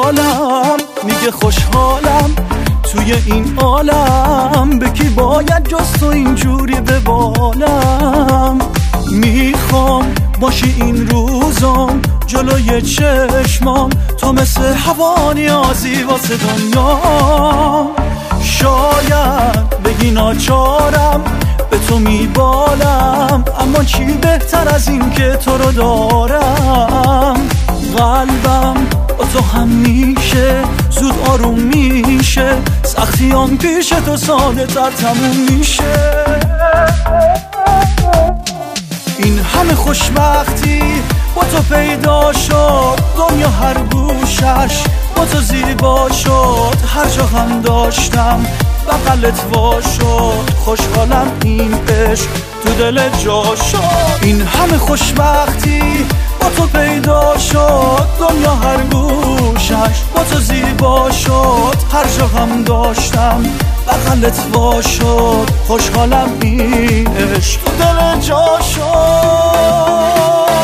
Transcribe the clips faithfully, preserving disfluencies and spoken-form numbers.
حالم میگه خوشحالم توی این عالم، به کی باید جز تو اینجوری ببالم. میخوام باشی این روزام جلوی چشمام، تو مثل هوا نیازی واسه دنیا. شاید بگی ناچارم به تو میبالم، اما چی بهتر از این که تو رو دارم. قلبم با تو همیشه زود آروم میشه، سختیام پیش تو ساده تر تموم میشه. این همه خوشبختی با تو پیدا شد، دنیا هر گوشش با تو زیبا شد. هر جا هم داشتم بغلت وا شد، خوشحالم این عشق تو دل جا شد. این همه خوشبختی با تو پیدا شد، دنیا هر گوشش با تو زیبا شد. هر جا هم داشتم بغلت وا شد، خوشحالم این عشق تو دل جا شد.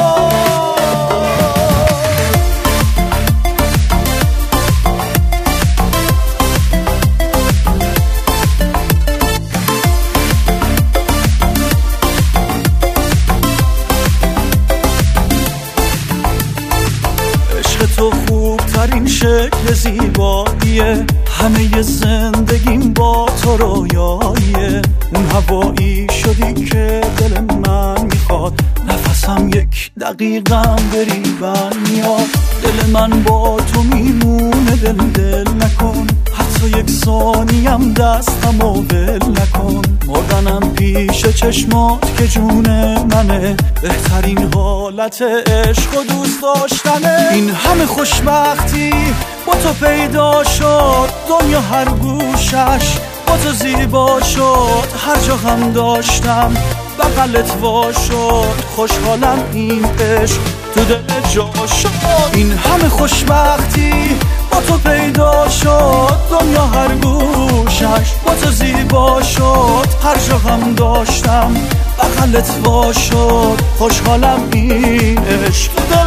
تو خوب ترین شکل زیباییه، همه زندگیم با تو رویاییه. اون هوایی شدی که دل من میخواد، نفسم یک دقیقم بریبن میاد. دل من با تو میمونه، دل دل نکن، حتی یک ثانیم دستم و ول نکن. مردنم پیش چشمات که جون منه، بهترین حالت عشق و دوست داشتنه. این همه خوشبختی با تو پیدا شد، دنیا هر گوشش با تو زیبا شد. هر جا هم داشتم بغلت وا شد، خوشحالم این عشق تو دل جا شد. این همه خوشبختی با تو پیدا شد، دنیا هر گوشش با تو زیبا شد. هر جا هم داشتم بغلت وا شد، خوشحالم این عشق تو دل